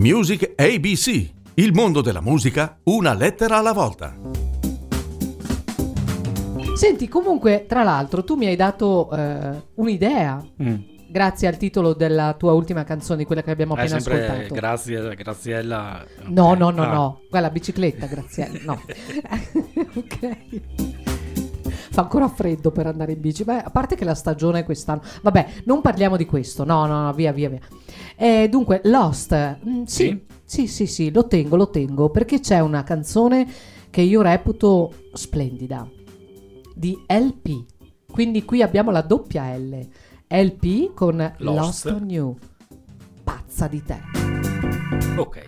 Music ABC, il mondo della musica una lettera alla volta. Senti, comunque, tra l'altro, tu mi hai dato un'idea. Grazie al titolo della tua ultima canzone, di quella che abbiamo appena ascoltato. Grazie, Graziella. No. Guarda, bicicletta, Graziella. No. Ok. Fa ancora freddo per andare in bici. Beh, a parte che la stagione quest'anno. Vabbè, non parliamo di questo. No, via. Dunque, Lost. Sì, lo tengo. Perché c'è una canzone che io reputo splendida. Di LP. Quindi qui abbiamo la doppia L. LP con Lost on You. Pazza di te. Ok.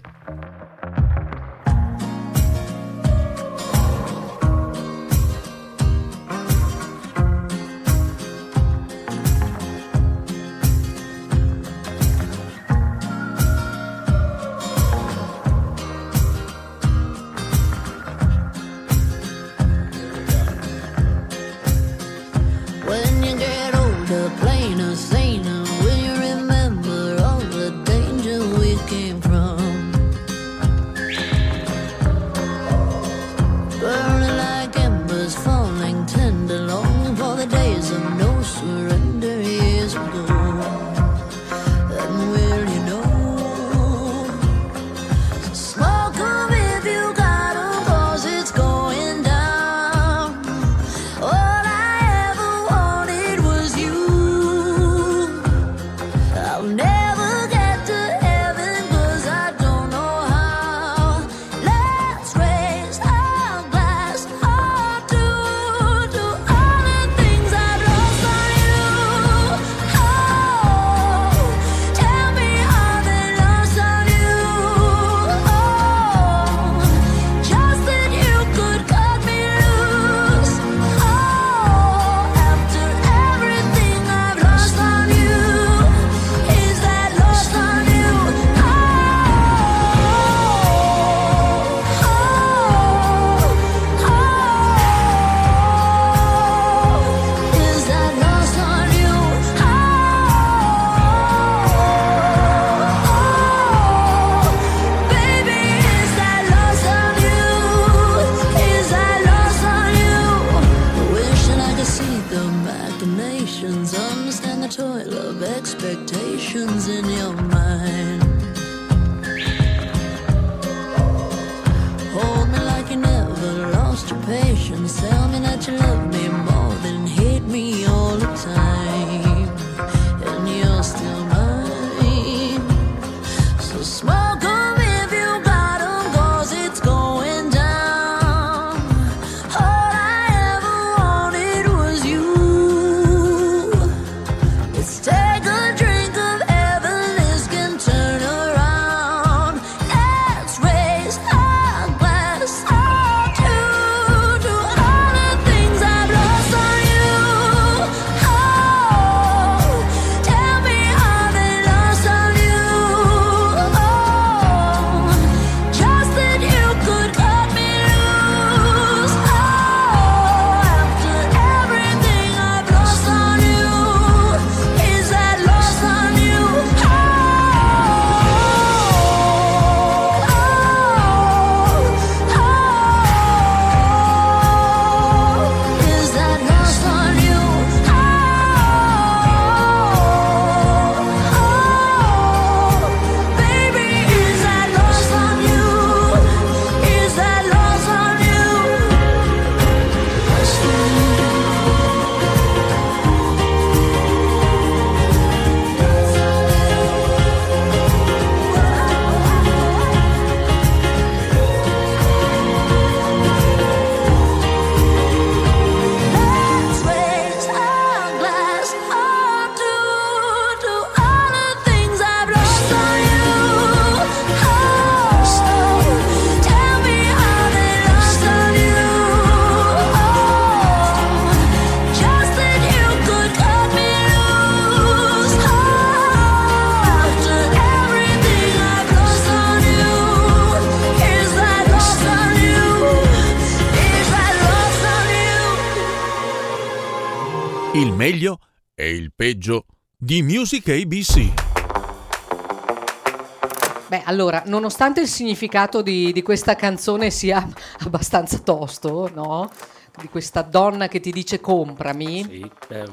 Il meglio e il peggio di Music ABC. Beh, allora, nonostante il significato di questa canzone sia abbastanza tosto, no? Di questa donna che ti dice comprami. Sì,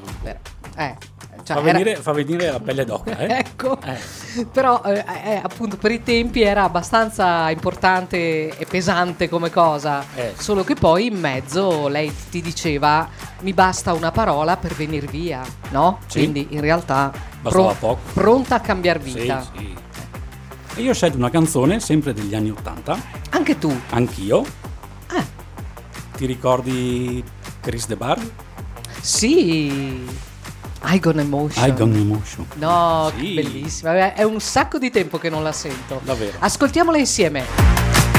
cioè fa venire la pelle d'oca, ecco. Però appunto per i tempi era abbastanza importante e pesante come cosa. Solo che poi in mezzo lei ti diceva mi basta una parola per venir via, no? Sì. Quindi in realtà Bastava poco. pronta a cambiar vita. Sì. E io ho scelto una canzone sempre degli anni 80. Anche tu. Anch'io. Ah, Ti ricordi Chris De Burgh? sì. I Gone Emotion. I Gone Emotion. No, Sì. bellissima. È un sacco di tempo che non la sento. Davvero. Ascoltiamola insieme.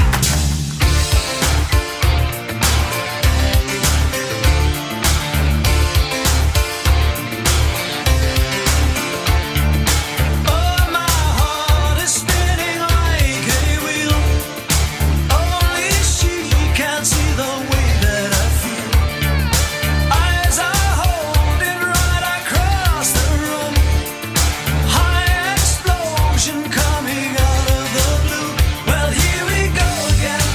Coming out of the blue. Well, here we go again.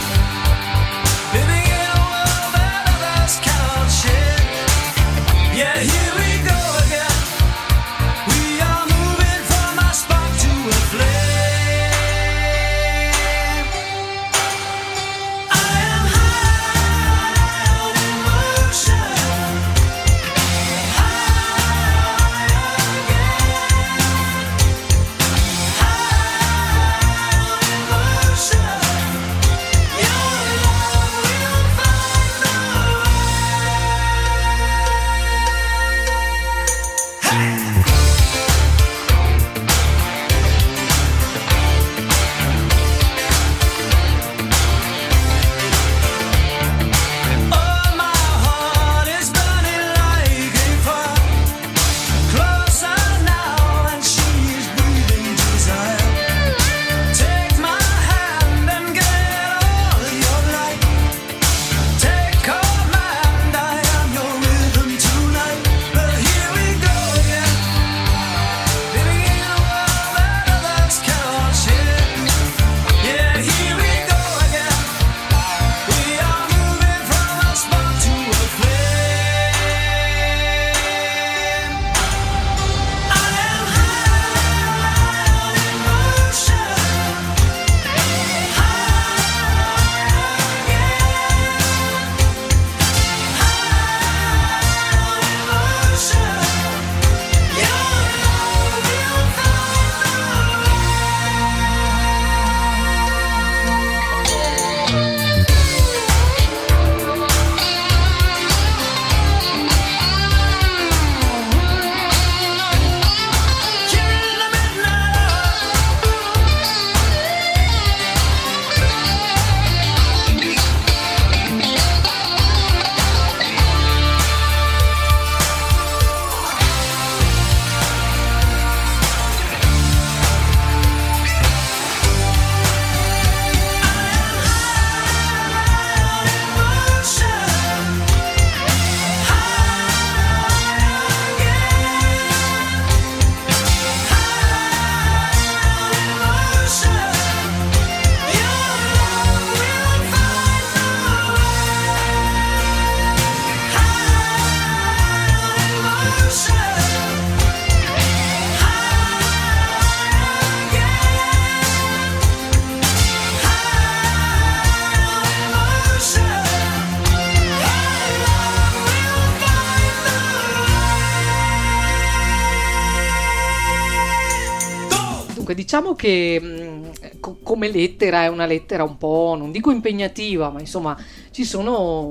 Dunque, diciamo che come lettera è una lettera un po', non dico impegnativa, ma insomma ci sono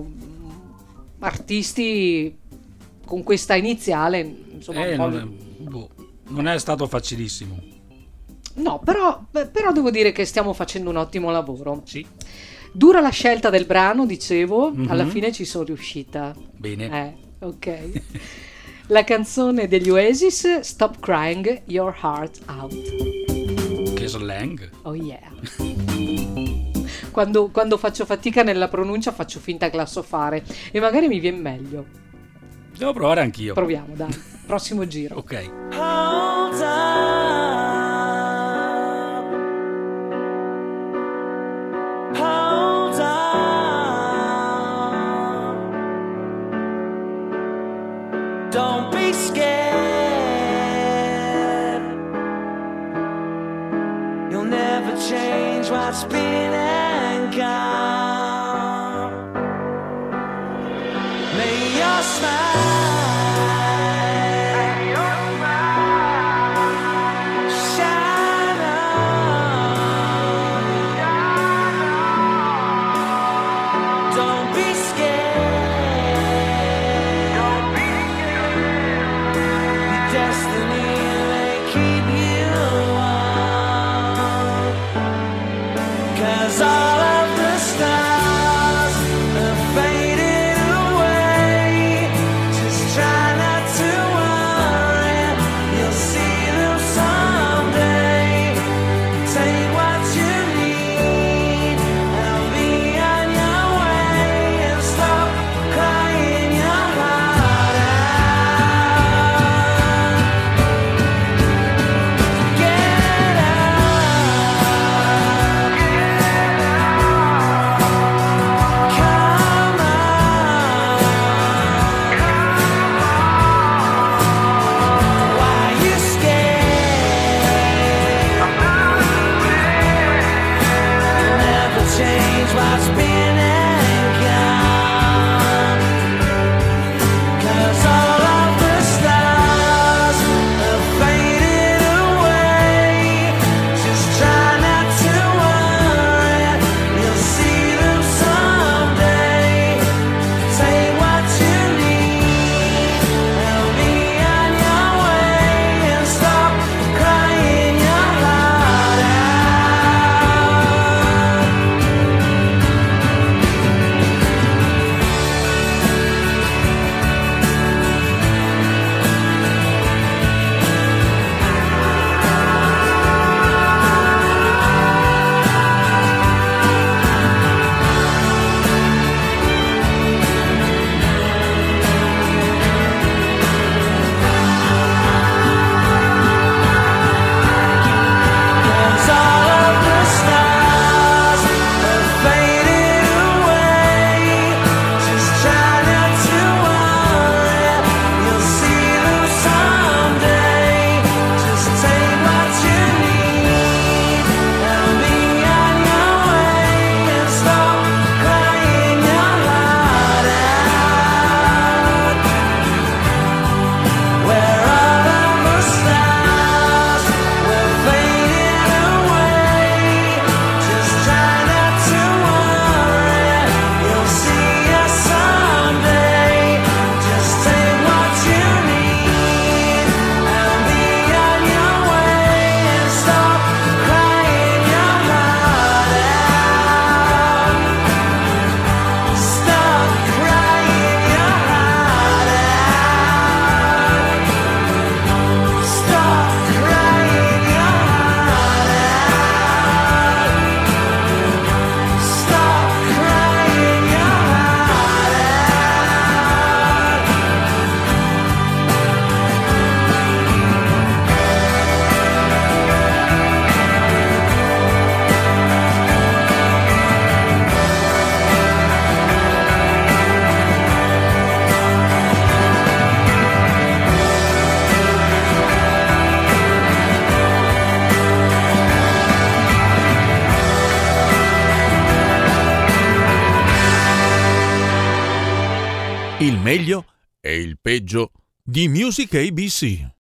artisti con questa iniziale, insomma, non è stato facilissimo. No, però devo dire che stiamo facendo un ottimo lavoro. Sì. Dura la scelta del brano, dicevo, alla fine ci sono riuscita. Bene. Ok. La canzone degli Oasis, Stop Crying Your Heart Out. Che slang. Oh yeah. Quando faccio fatica nella pronuncia faccio finta che la so fare e magari mi viene meglio. Devo provare anch'io. Proviamo, dai. Prossimo giro. Ok. Hold up, change what's been and gone. May your smile shine on. Don't be scared. Your destiny may keep you warm. 'Cause all of the stars have faded away. Just try not to worry, you'll see them someday. Take what you need and be on your way, and stop crying your heart out. Get up, come on. Why you scared? Never change what's been and gone. 'Cause all of the stars have faded away. Just try not to worry, you'll see them someday. Take what you need and be on your way, and stop crying your heart out. Cause all of the stars have faded away. Just try not to worry, you'll see them someday. Just take what you need and be on your way, and stop crying your heart out. Where all of the stars were fading away. Just try not to worry, you'll see us someday. Just take what you need and be on your way, and stop crying your heart out. Stop crying your heart out. Stop crying your heart out. Stop crying your heart Il meglio e il peggio di Music ABC.